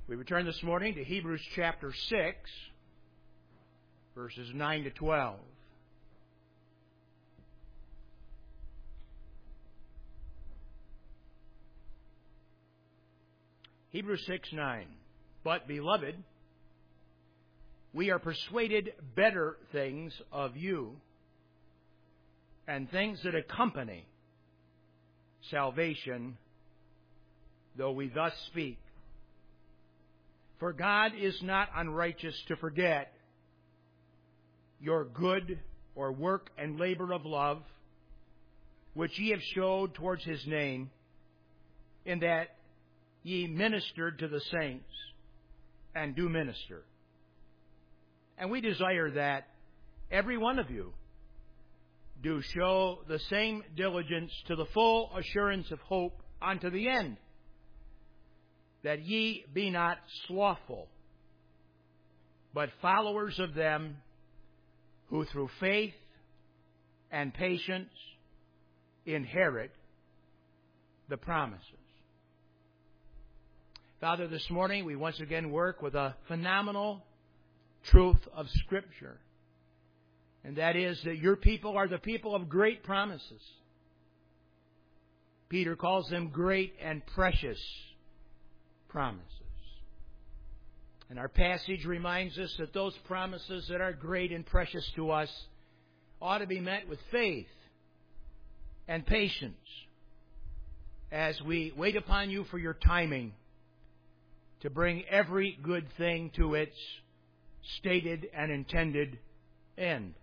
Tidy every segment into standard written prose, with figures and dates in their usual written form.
We return this morning to Hebrews chapter 6, verses 9 to 12. Hebrews 6:9. But, beloved, we are persuaded better things of you, and things that accompany salvation, though we thus speak. For God is not unrighteous to forget your good or work and labor of love, which ye have showed towards his name, in that ye ministered to the saints, and do minister. And we desire that every one of you do show the same diligence to the full assurance of hope unto the end, that ye be not slothful, but followers of them who through faith and patience inherit the promises. Father, this morning we once again work with a phenomenal truth of Scripture, and that is that your people are the people of great promises. Peter calls them great and precious promises. And our passage reminds us that those promises that are great and precious to us ought to be met with faith and patience as we wait upon you for your timing to bring every good thing to its stated and intended end.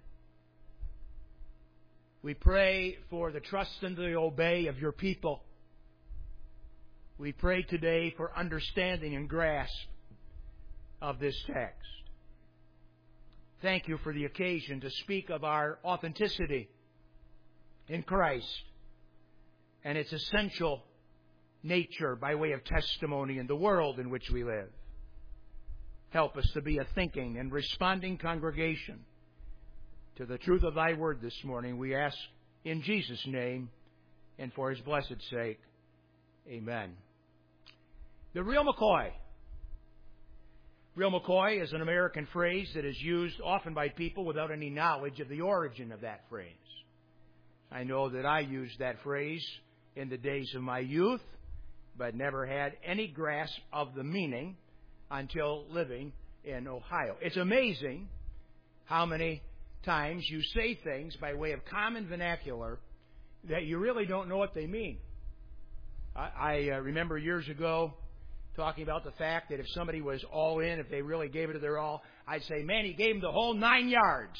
We pray for the trust and the obey of your people. We pray today for understanding and grasp of this text. Thank you for the occasion to speak of our authenticity in Christ and its essential nature by way of testimony in the world in which we live. Help us to be a thinking and responding congregation to the truth of thy word this morning. We ask in Jesus' name and for his blessed sake. Amen. The real McCoy. Real McCoy is an American phrase that is used often by people without any knowledge of the origin of that phrase. I know that I used that phrase in the days of my youth, but never had any grasp of the meaning until living in Ohio. It's amazing how many times you say things by way of common vernacular that you really don't know what they mean. I remember years ago talking about the fact that if somebody was all in, if they really gave it to their all, I'd say, man, he gave him the whole 9 yards.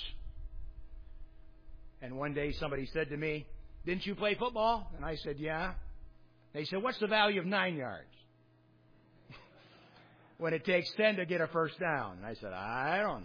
And one day somebody said to me, didn't you play football? And I said, yeah. They said, what's the value of 9 yards? When it takes 10 to get a first down. And I said, I don't know.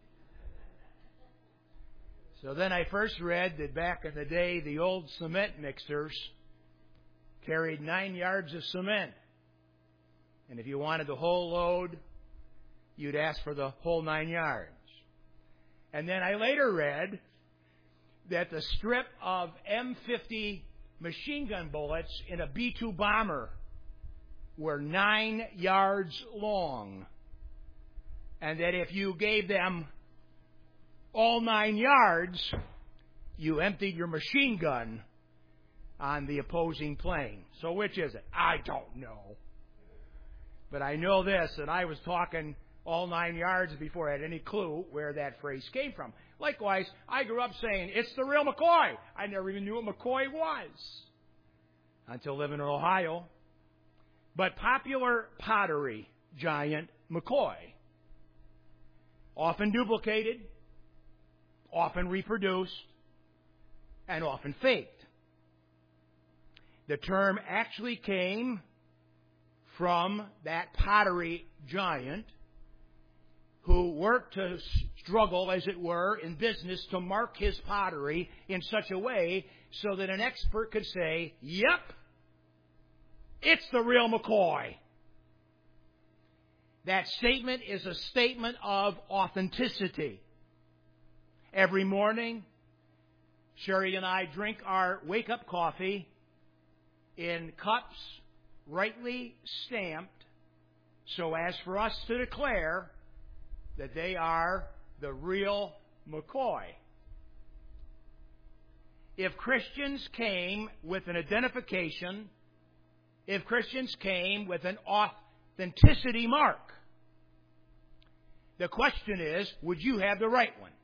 So then I first read that back in the day, the old cement mixers carried 9 yards of cement. And if you wanted the whole load, you'd ask for the whole 9 yards. And then I later read that the strip of M50 machine gun bullets in a B-2 bomber were 9 yards long. And that if you gave them all 9 yards, you emptied your machine gun on the opposing plane. So which is it? I don't know. But I know this, that I was talking all 9 yards before I had any clue where that phrase came from. Likewise, I grew up saying, it's the real McCoy. I never even knew what McCoy was until living in Ohio. But popular pottery giant McCoy, often duplicated, often reproduced, and often faked. The term actually came from that pottery giant who worked to struggle, as it were, in business to mark his pottery in such a way so that an expert could say, yep, it's the real McCoy. That statement is a statement of authenticity. Every morning, Sherry and I drink our wake-up coffee in cups rightly stamped so as for us to declare that they are the real McCoy. If Christians came with an identification, if Christians came with an authenticity mark, the question is, would you have the right one?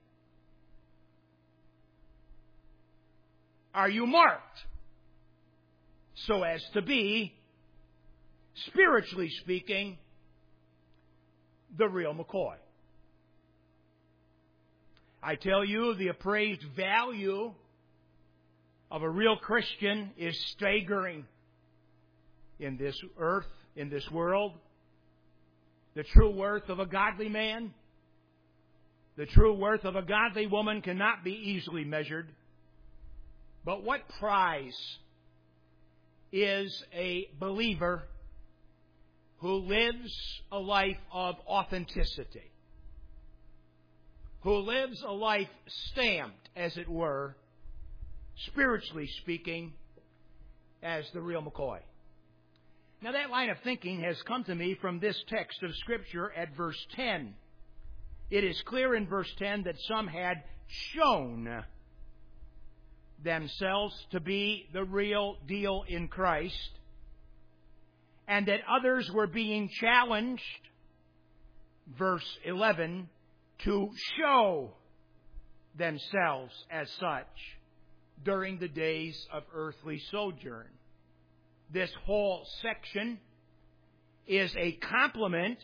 Are you marked so as to be, spiritually speaking, the real McCoy? I tell you, the appraised value of a real Christian is staggering in this earth, in this world. The true worth of a godly man, the true worth of a godly woman cannot be easily measured. But what prize is a believer who lives a life of authenticity, who lives a life stamped, as it were, spiritually speaking, as the real McCoy? Now, that line of thinking has come to me from this text of Scripture at verse 10. It is clear in verse 10 that some had shown themselves to be the real deal in Christ, and that others were being challenged, verse 11, to show themselves as such during the days of earthly sojourn. This whole section is a compliment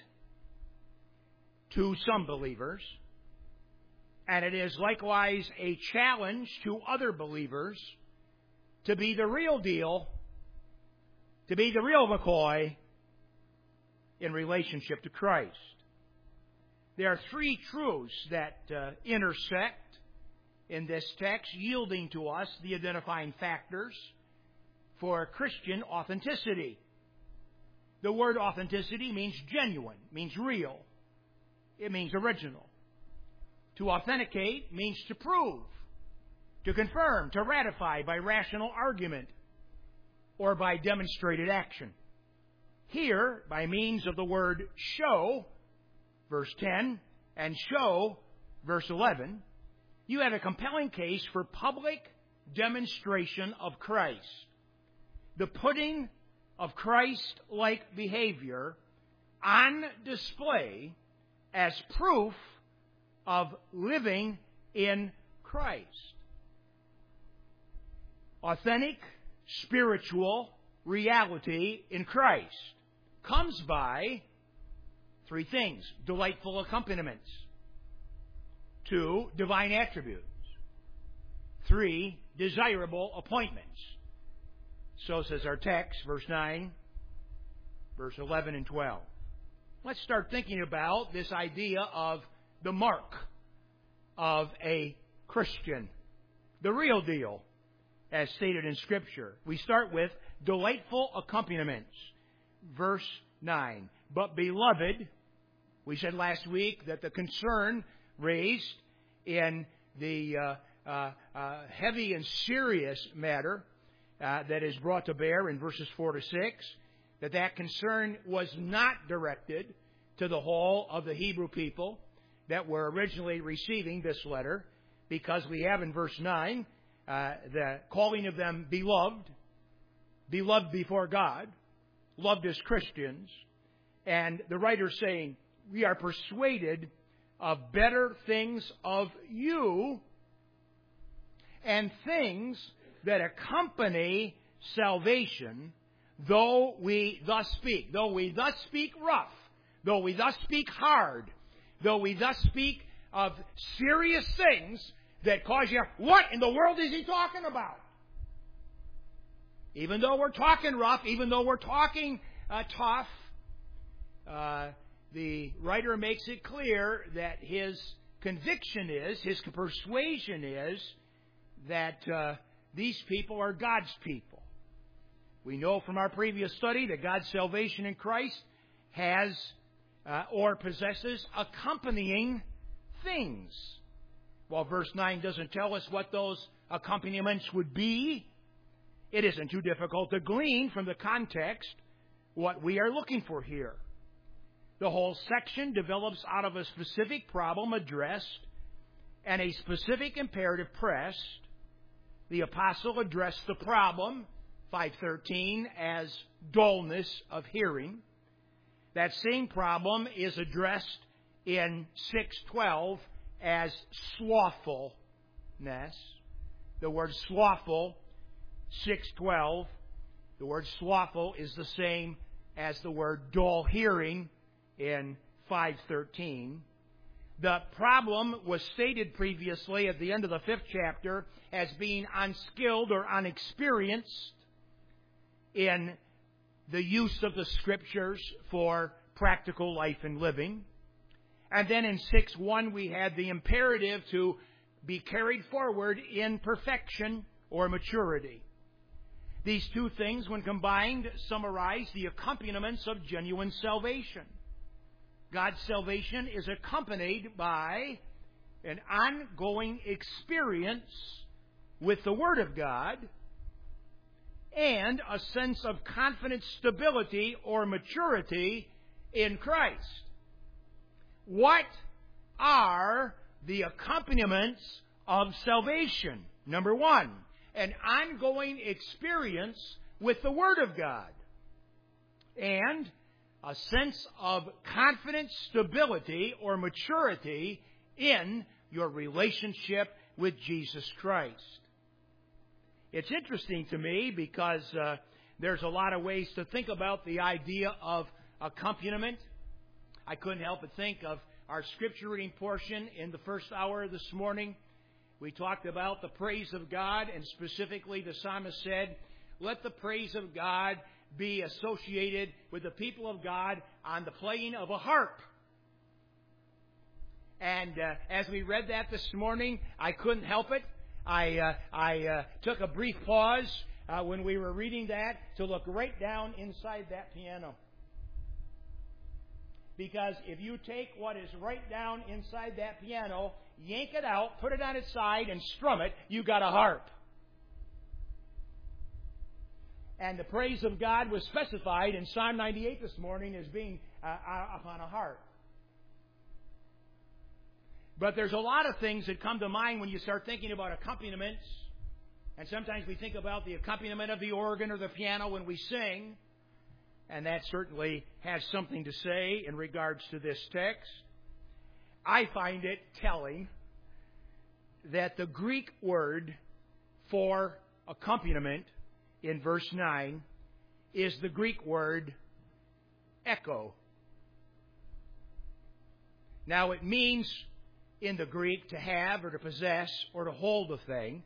to some believers, and it is likewise a challenge to other believers to be the real deal, to be the real McCoy in relationship to Christ. There are three truths that intersect in this text, yielding to us the identifying factors for Christian authenticity. The word authenticity means genuine, means real. It means original. To authenticate means to prove, to confirm, to ratify by rational argument or by demonstrated action. Here, by means of the word show, verse 10, and show, verse 11, you have a compelling case for public demonstration of Christ. The putting of Christ-like behavior on display as proof of living in Christ. Authentic spiritual reality in Christ comes by three things: delightful accompaniments, 2, divine attributes, 3, desirable appointments. So says our text, verse 9, verse 11 and 12. Let's start thinking about this idea of the mark of a Christian, the real deal, as stated in Scripture. We start with delightful accompaniments, verse 9. But beloved, we said last week that the concern raised in the heavy and serious matter that is brought to bear in verses 4 to 6, that concern was not directed to the whole of the Hebrew people that were originally receiving this letter, because we have in verse 9 the calling of them beloved, beloved before God, loved as Christians, and the writer saying, we are persuaded of better things of you and things that accompany salvation, though we thus speak rough, though we thus speak hard, though we thus speak of serious things that cause you, what in the world is he talking about? Even though we're talking rough, even though we're talking tough, the writer makes it clear that his conviction is, his persuasion is, that these people are God's people. We know from our previous study that God's salvation in Christ has or possesses accompanying things. While verse 9 doesn't tell us what those accompaniments would be, it isn't too difficult to glean from the context what we are looking for here. The whole section develops out of a specific problem addressed and a specific imperative pressed. The apostle addressed the problem, 5:13, as dullness of hearing. That same problem is addressed in 6:12 as slothfulness. The word slothful, 6:12, the word slothful is the same as the word dull hearing in 5:13. The problem was stated previously at the end of the 5th chapter as being unskilled or unexperienced in the use of the Scriptures for practical life and living. And then in 6:1 we had the imperative to be carried forward in perfection or maturity. These two things, when combined, summarize the accompaniments of genuine salvation. God's salvation is accompanied by an ongoing experience with the Word of God and a sense of confident stability or maturity in Christ. What are the accompaniments of salvation? Number one, an ongoing experience with the Word of God and a sense of confident stability or maturity in your relationship with Jesus Christ. It's interesting to me because there's a lot of ways to think about the idea of accompaniment. I couldn't help but think of our scripture reading portion in the first hour this morning. We talked about the praise of God, and specifically the psalmist said, "Let the praise of God be associated with the people of God on the playing of a harp." And as we read that this morning, I couldn't help it. I took a brief pause when we were reading that to look right down inside that piano. Because if you take what is right down inside that piano, yank it out, put it on its side, and strum it, you got a harp. And the praise of God was specified in Psalm 98 this morning as being upon a harp. But there's a lot of things that come to mind when you start thinking about accompaniments. And sometimes we think about the accompaniment of the organ or the piano when we sing. And that certainly has something to say in regards to this text. I find it telling that the Greek word for accompaniment in verse 9 is the Greek word echo. Now it means in the Greek to have or to possess or to hold a thing.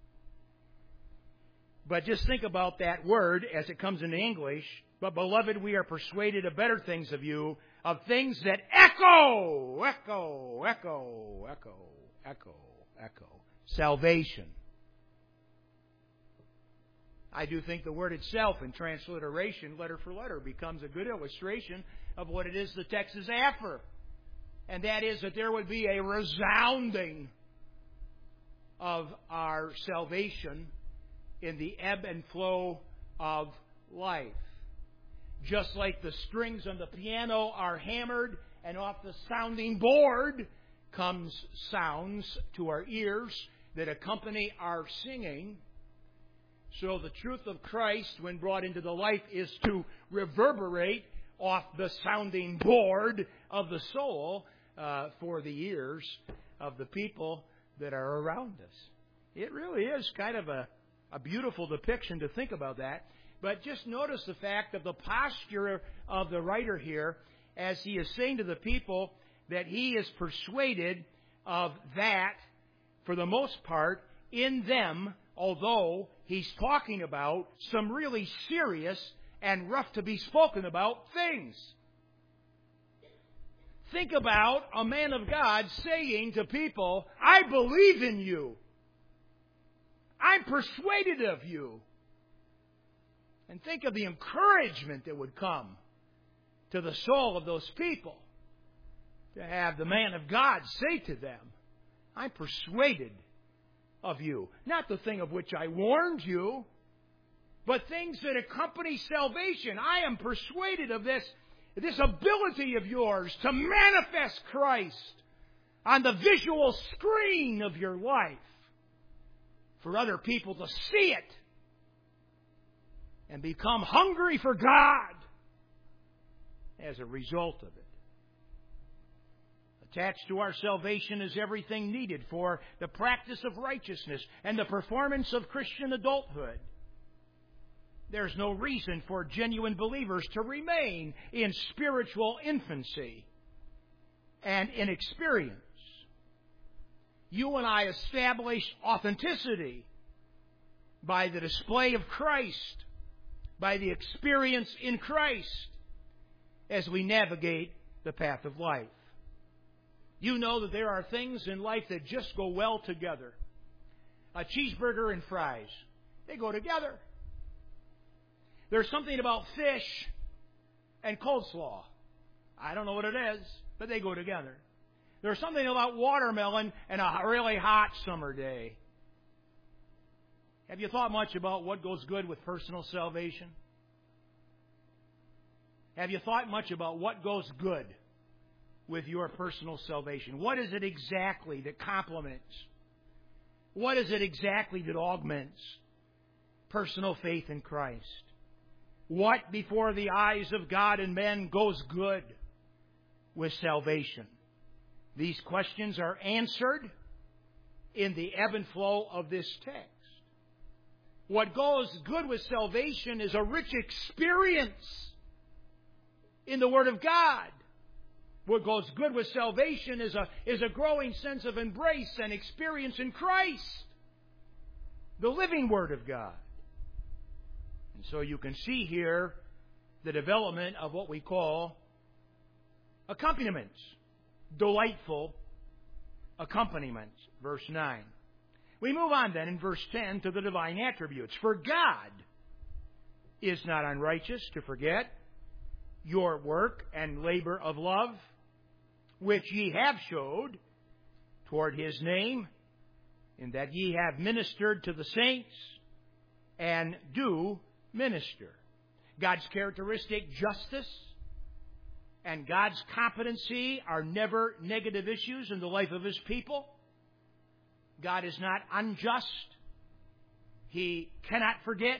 But just think about that word as it comes into English. "But, beloved, we are persuaded of better things of you, of things that echo, echo, echo, echo, echo, echo. Salvation." I do think the word itself in transliteration, letter for letter, becomes a good illustration of what it is the text is after. And that is that there would be a resounding of our salvation in the ebb and flow of life. Just like the strings on the piano are hammered and off the sounding board comes sounds to our ears that accompany our singing, so the truth of Christ, when brought into the life, is to reverberate off the sounding board of the soul for the ears of the people that are around us. It really is kind of a beautiful depiction to think about that. But just notice the fact of the posture of the writer here as he is saying to the people that he is persuaded of that, for the most part, in them, although he's talking about some really serious and rough to be spoken about things. Think about a man of God saying to people, "I believe in you. I'm persuaded of you." And think of the encouragement that would come to the soul of those people to have the man of God say to them, "I'm persuaded of you." Not the thing of which I warned you, but things that accompany salvation. I am persuaded of this. this ability of yours to manifest Christ on the visual screen of your life for other people to see it and become hungry for God as a result of it. Attached to our salvation is everything needed for the practice of righteousness and the performance of Christian adulthood. There's no reason for genuine believers to remain in spiritual infancy and inexperience. You and I establish authenticity by the display of Christ, by the experience in Christ as we navigate the path of life. You know that there are things in life that just go well together. A cheeseburger and fries, they go together. There's something about fish and coleslaw. I don't know what it is, but they go together. There's something about watermelon and a really hot summer day. Have you thought much about what goes good with personal salvation? Have you thought much about what goes good with your personal salvation? What is it exactly that complements? What is it exactly that augments personal faith in Christ? What before the eyes of God and men goes good with salvation? These questions are answered in the ebb and flow of this text. What goes good with salvation is a rich experience in the Word of God. What goes good with salvation is a growing sense of embrace and experience in Christ, the living Word of God. And so you can see here the development of what we call accompaniments, delightful accompaniments, verse 9. We move on then in verse 10 to the divine attributes. For God is not unrighteous to forget your work and labor of love, which ye have showed toward His name, in that ye have ministered to the saints and do minister. God's characteristic, justice, and God's competency are never negative issues in the life of His people. God is not unjust. He cannot forget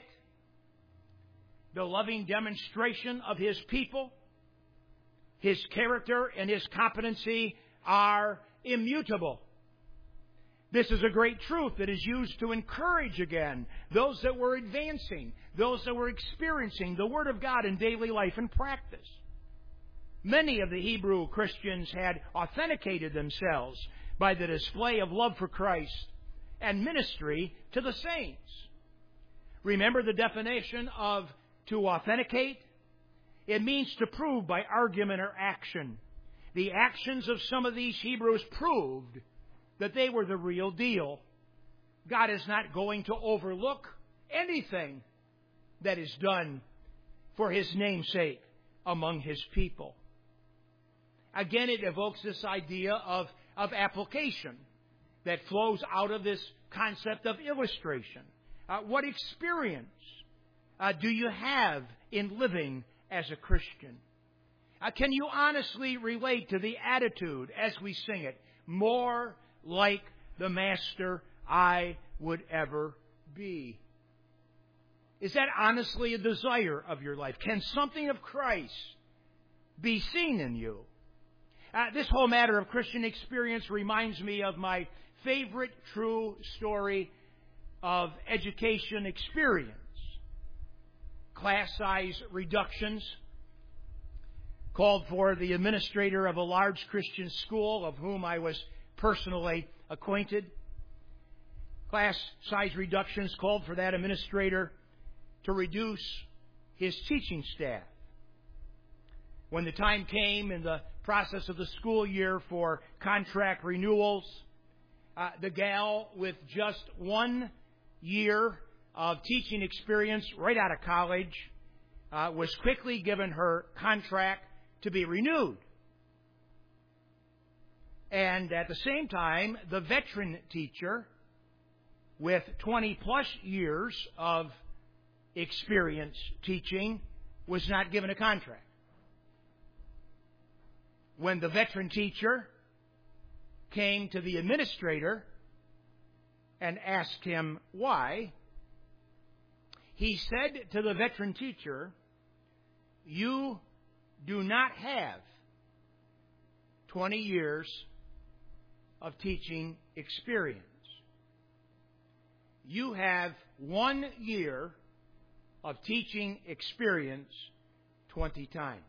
the loving demonstration of His people. His character and His competency are immutable. This is a great truth that is used to encourage again those that were advancing, those that were experiencing the Word of God in daily life and practice. Many of the Hebrew Christians had authenticated themselves by the display of love for Christ and ministry to the saints. Remember the definition of to authenticate? It means to prove by argument or action. The actions of some of these Hebrews proved that they were the real deal. God is not going to overlook anything that is done for His name's sake among His people. Again, it evokes this idea of application that flows out of this concept of illustration. What experience do you have in living as a Christian? Can you honestly relate to the attitude as we sing it, more like the Master I would ever be? Is that honestly a desire of your life? Can something of Christ be seen in you? This whole matter of Christian experience reminds me of my favorite true story of education experience. Class size reductions called for the administrator of a large Christian school of whom I was personally acquainted. Class size reductions called for that administrator to reduce his teaching staff. When the time came in the process of the school year for contract renewals, the gal with just 1 year of teaching experience right out of college was quickly given her contract to be renewed. And at the same time, the veteran teacher with 20 plus years of experience teaching was not given a contract. when the veteran teacher came to the administrator and asked him why, he said to the veteran teacher, "You do not have 20 years of teaching experience. You have 1 year of teaching experience 20 times.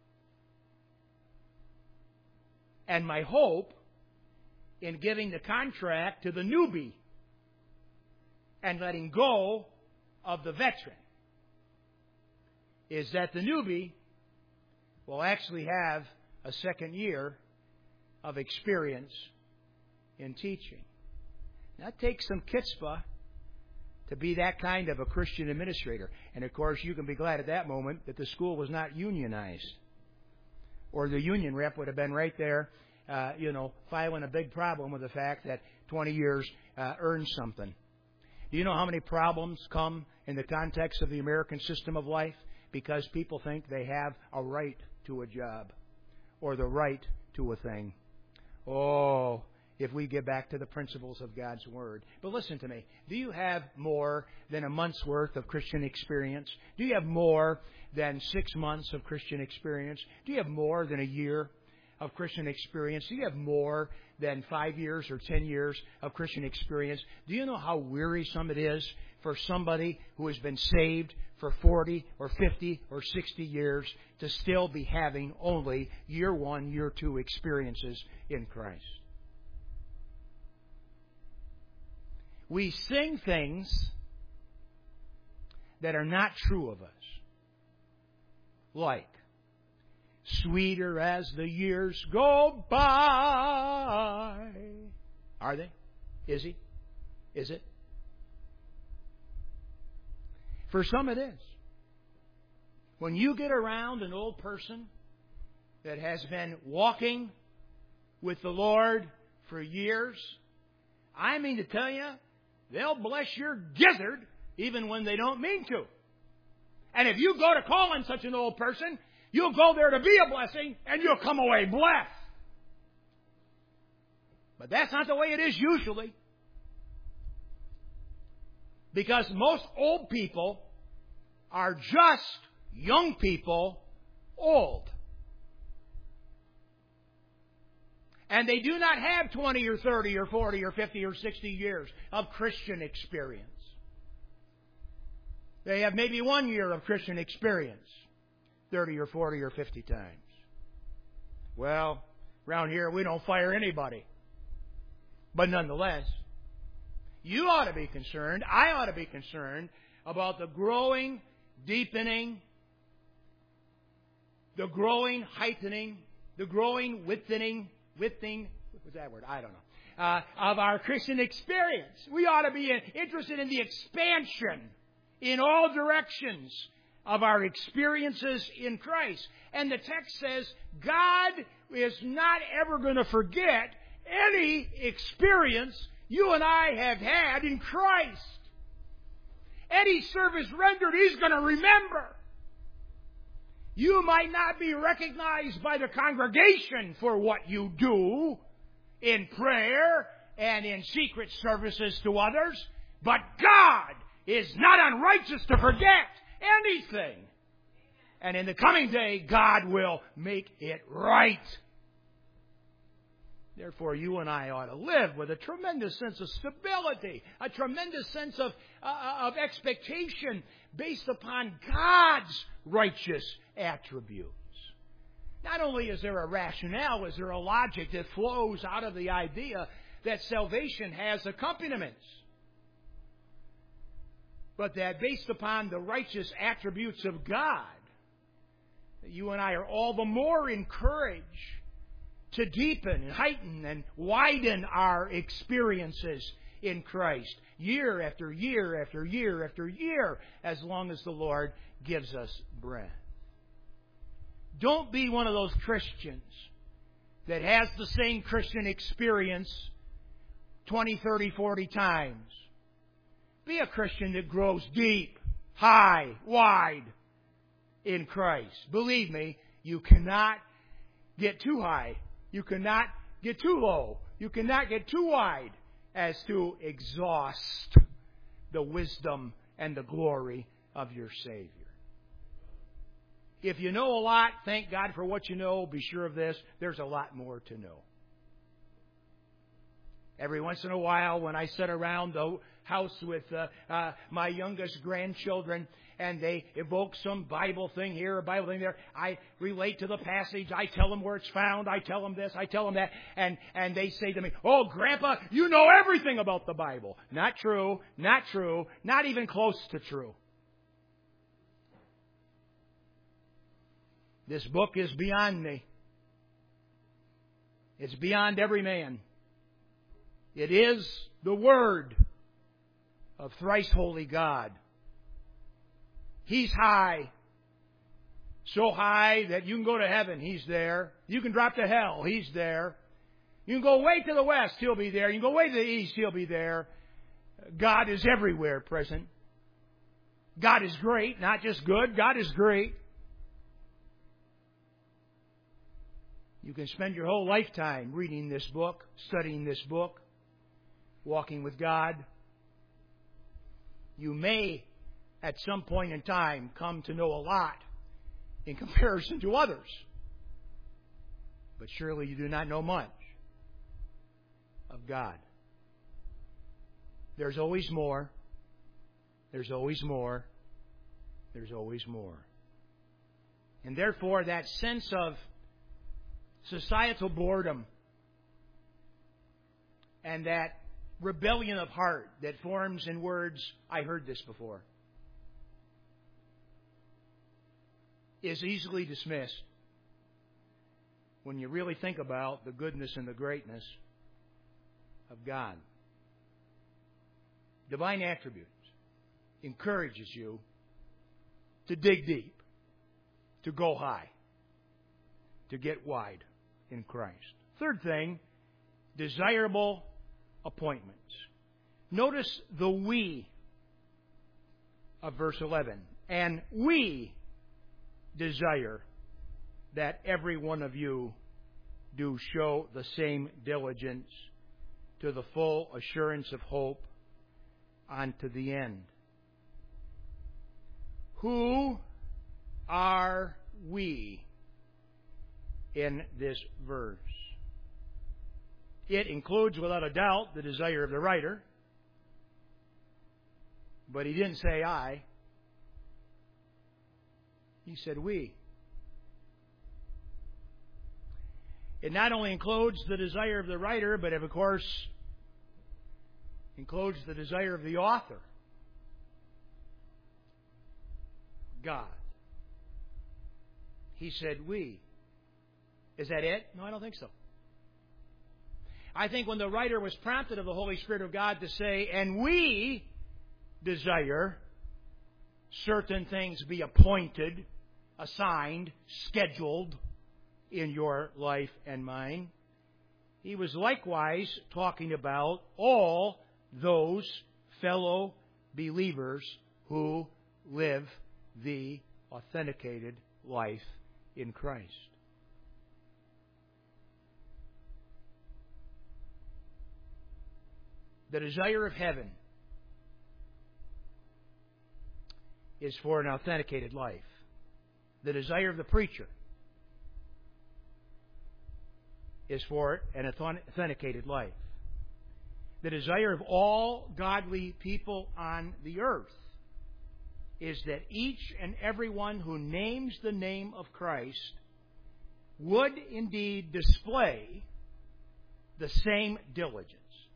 And my hope in giving the contract to the newbie and letting go of the veteran is that the newbie will actually have a 2nd year of experience in teaching." That takes some chutzpah to be that kind of a Christian administrator. And of course, you can be glad at that moment that the school was not unionized, or the union rep would have been right there, filing a big problem with the fact that 20 years earns something. Do you know how many problems come in the context of the American system of life? Because people think they have a right to a job or the right to a thing. Oh, if we get back to the principles of God's Word. But listen to me. Do you have more than a month's worth of Christian experience? Do you have more than 6 months of Christian experience? Do you have more than a year of Christian experience? Do you have more than 5 years or 10 years of Christian experience? Do you know how wearisome it is for somebody who has been saved for 40 or 50 or 60 years to still be having only year 1, year 2 experiences in Christ? We sing things that are not true of us. Like, "Sweeter as the years go by." Are they? Is he? Is it? For some it is. When you get around an old person that has been walking with the Lord for years, I mean to tell you, they'll bless your gizzard even when they don't mean to. And if you go to call on such an old person, you'll go there to be a blessing and you'll come away blessed. But that's not the way it is usually. Because most old people are just young people old. And they do not have 20 or 30 or 40 or 50 or 60 years of Christian experience. They have maybe 1 year of Christian experience 30 or 40 or 50 times. Well, around here we don't fire anybody. But nonetheless, you ought to be concerned, I ought to be concerned about the growing, deepening, the growing heightening, the growing widthening, what was that word? I don't know. Of our Christian experience. We ought to be interested in the expansion in all directions of our experiences in Christ. And the text says God is not ever going to forget any experience you and I have had in Christ. Any service rendered, He's going to remember. You might not be recognized by the congregation for what you do in prayer and in secret services to others, but God is not unrighteous to forget anything. And in the coming day, God will make it right. Therefore, you and I ought to live with a tremendous sense of stability, a tremendous sense of expectation based upon God's righteous attributes. Not only is there a rationale, is there a logic that flows out of the idea that salvation has accompaniments, but that based upon the righteous attributes of God, you and I are all the more encouraged to deepen and heighten and widen our experiences in Christ year after year after year after year, as long as the Lord gives us breath. Don't be one of those Christians that has the same Christian experience 20, 30, 40 times. Be a Christian that grows deep, high, wide in Christ. Believe me, you cannot get too high. You cannot get too low. You cannot get too wide as to exhaust the wisdom and the glory of your Savior. If you know a lot, thank God for what you know. Be sure of this, there's a lot more to know. Every once in a while, when I sit around the house with my youngest grandchildren, and they evoke some Bible thing here, a Bible thing there, I relate to the passage. I tell them where it's found. I tell them this. I tell them that. And they say to me, "Oh, Grandpa, you know everything about the Bible." Not true. Not true. Not even close to true. This book is beyond me. It's beyond every man. It is the Word of thrice holy God. He's high. So high that you can go to heaven, He's there. You can drop to hell, He's there. You can go way to the west, He'll be there. You can go way to the east, He'll be there. God is everywhere present. God is great, not just good. God is great. You can spend your whole lifetime reading this book, studying this book, walking with God. You may, at some point in time, come to know a lot in comparison to others. But surely you do not know much of God. There's always more. There's always more. There's always more. And therefore, that sense of societal boredom and that rebellion of heart that forms in words, "I heard this before," is easily dismissed when you really think about the goodness and the greatness of God. Divine attributes encourages you to dig deep, to go high, to get wide in Christ. Third thing, desirable appointments. Notice the "we" of verse 11. "And we desire that every one of you do show the same diligence to the full assurance of hope unto the end." Who are we in this verse? It includes, without a doubt, the desire of the writer. But he didn't say "I." He said "we." It not only includes the desire of the writer, but of course includes the desire of the author, God. He said "we." Is that it? No, I don't think so. I think when the writer was prompted of the Holy Spirit of God to say, "And we desire certain things be appointed, assigned, scheduled in your life and mine," he was likewise talking about all those fellow believers who live the authenticated life in Christ. The desire of heaven is for an authenticated life. The desire of the preacher is for an authenticated life. The desire of all godly people on the earth is that each and every one who names the name of Christ would indeed display the same diligence.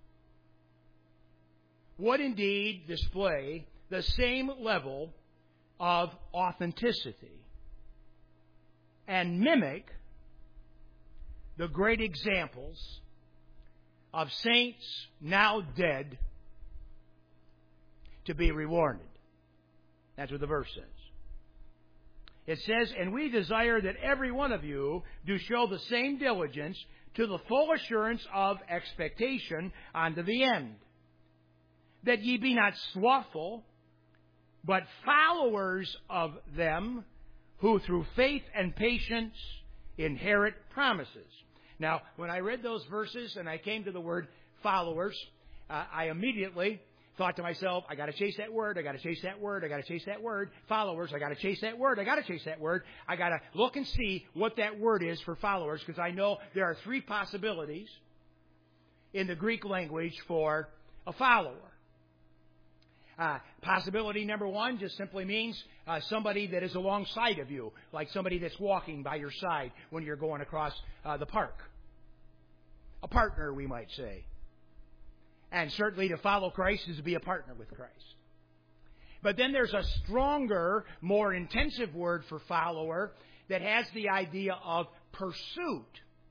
Would indeed display the same level of authenticity and mimic the great examples of saints now dead to be rewarded. That's what the verse says. It says, "And we desire that every one of you do show the same diligence to the full assurance of expectation unto the end, that ye be not slothful, but followers of them who through faith and patience inherit promises. Now, when I read those verses and I came to the word followers, I immediately thought to myself, I got to chase that word, I got to chase that word, I got to chase that word. Followers, I got to chase that word, I got to chase that word. I got to look and see what that word is for followers, because I know there are three possibilities in the Greek language for a follower. Possibility number one just simply means somebody that is alongside of you, like somebody that's walking by your side when you're going across the park. A partner, we might say. And certainly to follow Christ is to be a partner with Christ. But then there's a stronger, more intensive word for follower that has the idea of pursuit.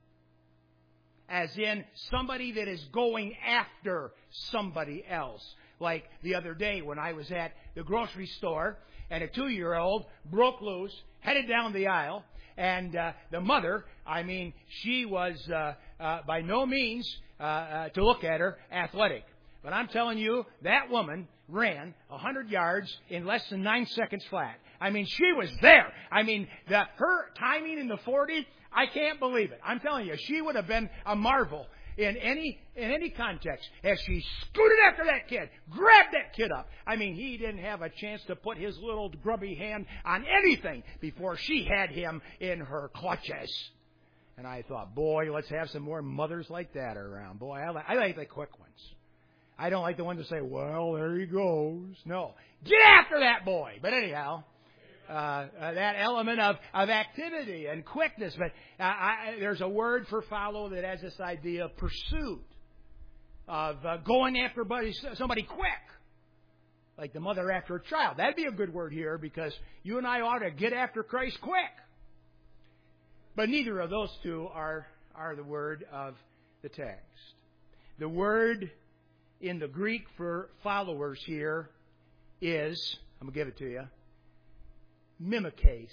As in somebody that is going after somebody else. Like the other day when I was at the grocery store and a 2-year-old broke loose, headed down the aisle, and the mother, she was by no means, to look at her, athletic. But I'm telling you, that woman ran 100 yards in less than 9 seconds flat. She was there. Her timing in the 40, I can't believe it. I'm telling you, she would have been a marvel in any context as she scooted after that kid, grabbed that kid up. He didn't have a chance to put his little grubby hand on anything before she had him in her clutches. And I thought, boy, let's have some more mothers like that around. Boy, I like the quick ones. I don't like the ones that say, well, there he goes. No, get after that boy. But anyhow, that element of activity and quickness. But there's a word for follow that has this idea of pursuit, of going after somebody quick, like the mother after a child. That'd be a good word here, because you and I ought to get after Christ quick. But neither of those two are the word of the text. The word in the Greek for followers here is, I'm going to give it to you, mimikes.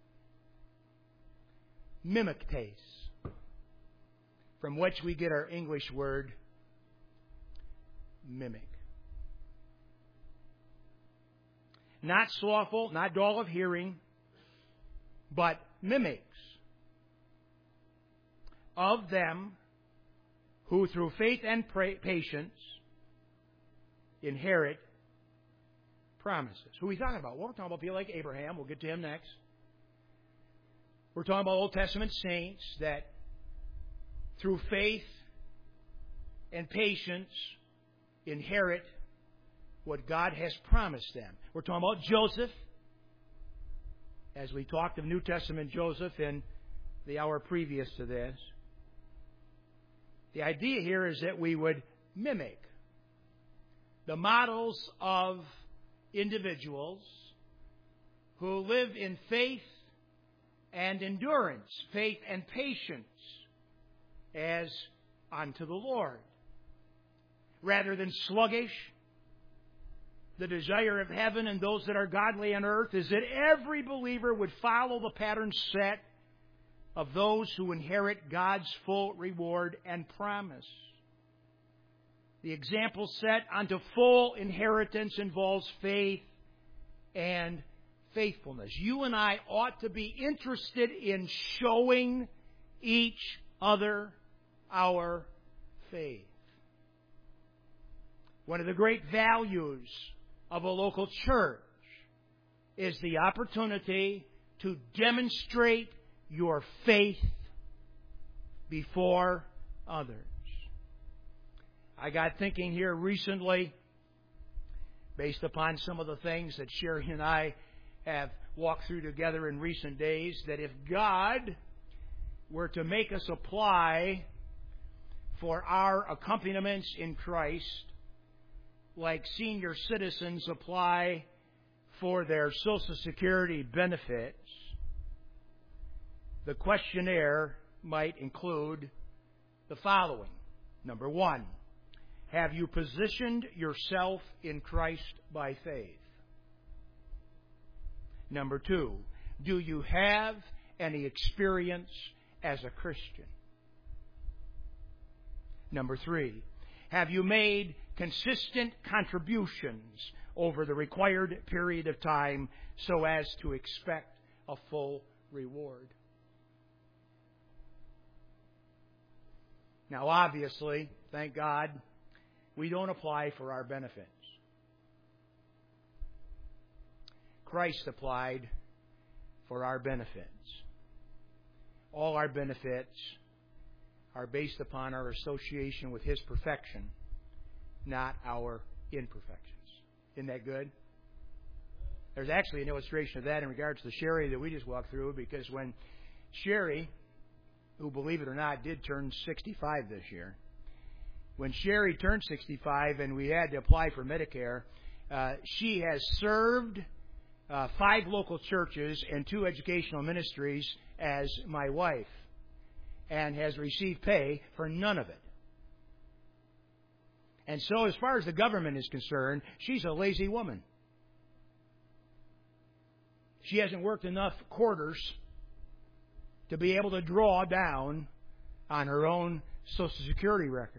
Mimiktes. From which we get our English word mimic. Not slothful, not dull of hearing, but mimics of them who through faith and patience inherit promises. Who are we talking about? Well, we're talking about people like Abraham. We'll get to him next. We're talking about Old Testament saints that through faith and patience inherit what God has promised them. We're talking about Joseph, as we talked of New Testament Joseph in the hour previous to this. The idea here is that we would mimic the models of individuals who live in faith and endurance, faith and patience, as unto the Lord. Rather than sluggish, the desire of heaven and those that are godly on earth is that every believer would follow the pattern set of those who inherit God's full reward and promise. The example set unto full inheritance involves faith and faithfulness. You and I ought to be interested in showing each other our faith. One of the great values of a local church is the opportunity to demonstrate your faith before others. I got thinking here recently, based upon some of the things that Sherry and I have walked through together in recent days, that if God were to make us apply for our accompaniments in Christ, like senior citizens apply for their Social Security benefits, the questionnaire might include the following. Number 1, have you positioned yourself in Christ by faith? Number 2, do you have any experience as a Christian? Number 3, have you made consistent contributions over the required period of time so as to expect a full reward? Now, obviously, thank God, we don't apply for our benefits. Christ applied for our benefits. All our benefits are based upon our association with His perfection, not our imperfections. Isn't that good? There's actually an illustration of that in regards to Sherry that we just walked through, because when Sherry, who, believe it or not, did turn 65 this year, when Sherry turned 65 and we had to apply for Medicare, she has served 5 local churches and 2 educational ministries as my wife, and has received pay for none of it. And so, as far as the government is concerned, she's a lazy woman. She hasn't worked enough quarters to be able to draw down on her own Social Security record.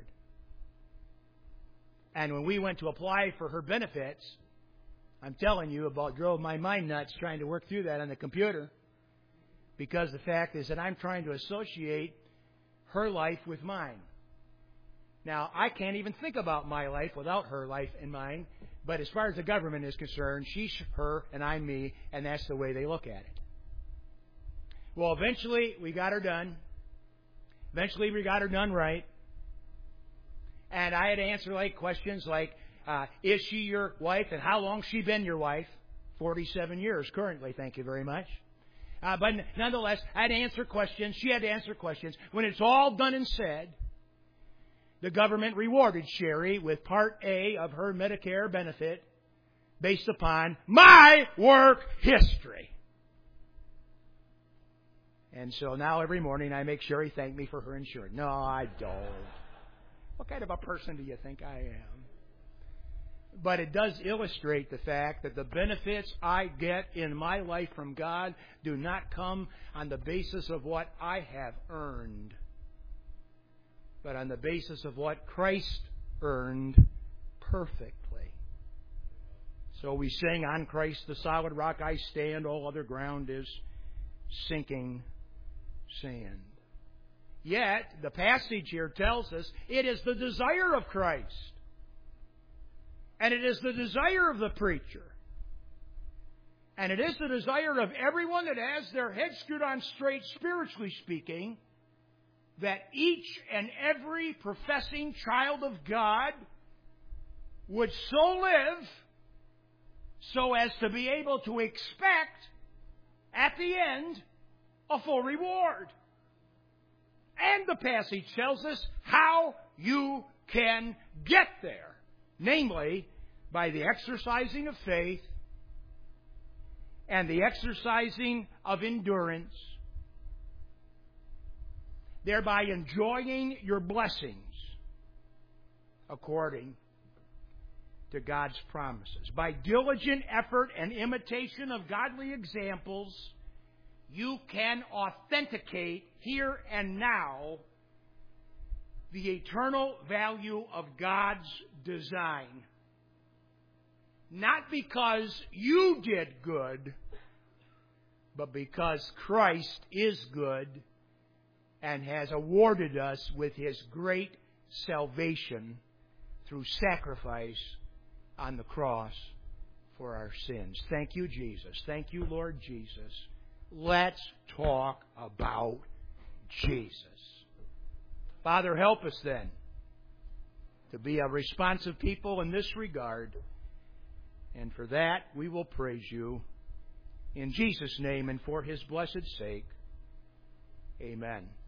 And when we went to apply for her benefits, I'm telling you, about drove my mind nuts trying to work through that on the computer, because the fact is that I'm trying to associate her life with mine. Now, I can't even think about my life without her life in mind, but as far as the government is concerned, she's her and I'm me, and that's the way they look at it. Well, eventually we got her done. Eventually we got her done right. And I had to answer questions like, is she your wife, and how long she been your wife? 47 years currently, thank you very much. But nonetheless, I had to answer questions. She had to answer questions. When it's all done and said, the government rewarded Sherry with Part A of her Medicare benefit based upon my work history. And so now every morning I make Sherry thank me for her insurance. No, I don't. What kind of a person do you think I am? But it does illustrate the fact that the benefits I get in my life from God do not come on the basis of what I have earned, but on the basis of what Christ earned perfectly. So we sing, on Christ the solid rock I stand, all other ground is sinking sand. Yet, the passage here tells us it is the desire of Christ. And it is the desire of the preacher. And it is the desire of everyone that has their head screwed on straight, spiritually speaking, that each and every professing child of God would so live so as to be able to expect at the end a full reward. And the passage tells us how you can get there. Namely, by the exercising of faith and the exercising of endurance, thereby enjoying your blessings according to God's promises. By diligent effort and imitation of godly examples, you can authenticate here and now the eternal value of God's design. Not because you did good, but because Christ is good and has awarded us with His great salvation through sacrifice on the cross for our sins. Thank you, Jesus. Thank you, Lord Jesus. Let's talk about Jesus. Father, help us then to be a responsive people in this regard. And for that, we will praise you in Jesus' name and for His blessed sake. Amen.